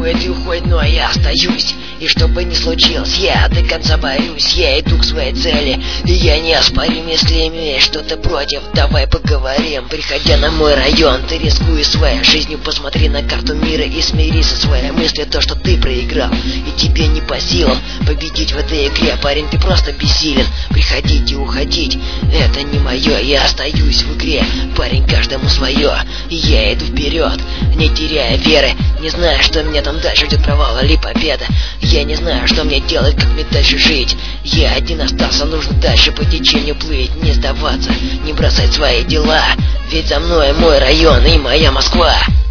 приходит и уходит, но я остаюсь. И что бы ни случилось, я до конца борюсь. Я иду к своей цели, и я неоспорим. Если имеешь что-то против, давай поговорим. Приходя на мой район, ты рискуешь своей жизнью. Посмотри на карту мира и смирись со своей мыслью. То, что ты проиграл, и тебе не по силам победить в этой игре. Парень, ты просто бессилен. Приходить и уходить, это не мое. Я остаюсь в игре, парень, каждому свое. И я иду вперед, не теряя веры. Не знаю, что меня там дальше ждет, провал или победа. Я не знаю, что мне делать, как мне дальше жить. Я один остался, нужно дальше по течению плыть. Не сдаваться, не бросать свои дела, ведь за мной мой район и моя Москва.